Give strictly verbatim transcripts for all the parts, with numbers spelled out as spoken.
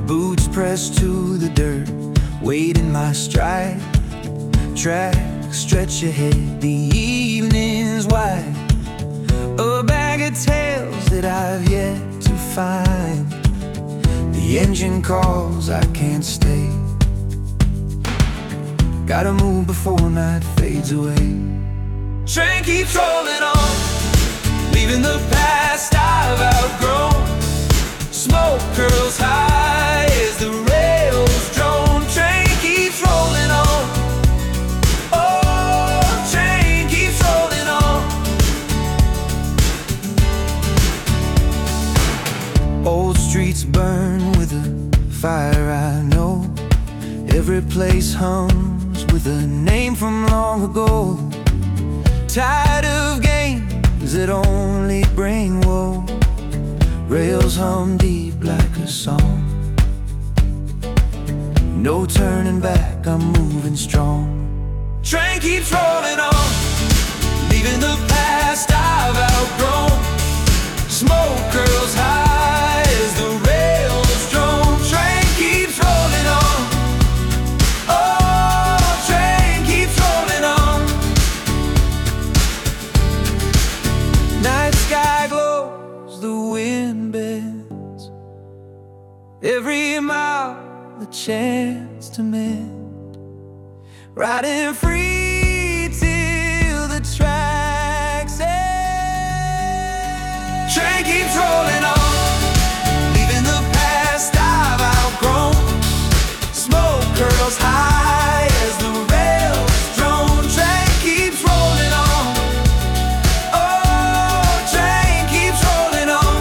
boots pressed to the dirt, weight in my stride. Track, stretch ahead, the evening's wide. A bag of tales that I've yet to find. The engine calls, I can't stay. Gotta move before night fades away. Train keeps rolling on, leaving the past I've outgrown. Smoke curls high as the rails drone. Train keeps rolling on. Oh, train keeps rolling on. Old streets burn with a fire I know. Every place hums with a name from long ago. Tired of games that only bring woe. Rails hum deep like a song. No turning back, I'm moving strong. Train keeps rolling on, leaving the past I've outgrown. Smoke curls high as the rails drone. Train keeps rolling on. Oh, train keeps rolling on. Night sky glows, the wind bends. Every mile a chance to mend. Riding free till the tracks end. Train keeps rolling on, leaving the past I've outgrown. Smoke curls high as the rails drone. Train keeps rolling on. Oh, train keeps rolling on.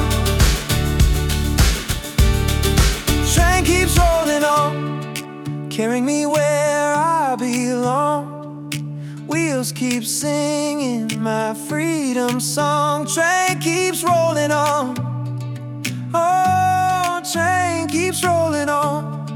Train keeps rolling on, carrying me where I belong. Wheels keep singing my freedom song. Train keeps rolling on. Oh, train keeps rolling on.